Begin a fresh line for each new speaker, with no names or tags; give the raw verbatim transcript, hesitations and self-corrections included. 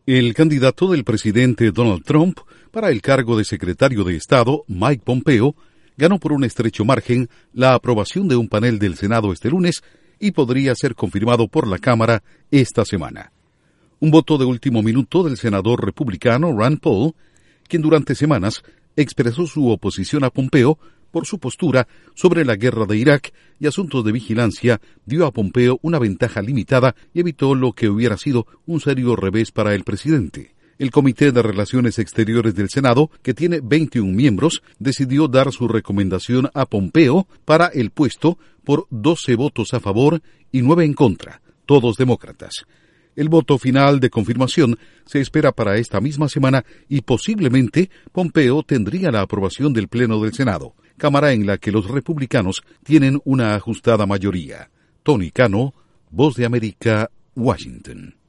El candidato del presidente Donald Trump para el cargo de secretario de Estado, Mike Pompeo, ganó por un estrecho margen la aprobación de un panel del Senado este lunes y podría ser confirmado por la Cámara esta semana. Un voto de último minuto del senador republicano Rand Paul, quien durante semanas expresó su oposición a Pompeo por su postura sobre la guerra de Irak y asuntos de vigilancia, dio a Pompeo una ventaja limitada y evitó lo que hubiera sido un serio revés para el presidente. El Comité de Relaciones Exteriores del Senado, que tiene veintiún miembros, decidió dar su recomendación a Pompeo para el puesto por doce votos a favor y nueve en contra, todos demócratas. El voto final de confirmación se espera para esta misma semana y posiblemente Pompeo tendría la aprobación del Pleno del Senado, cámara en la que los republicanos tienen una ajustada mayoría. Tony Cano, Voz de América, Washington.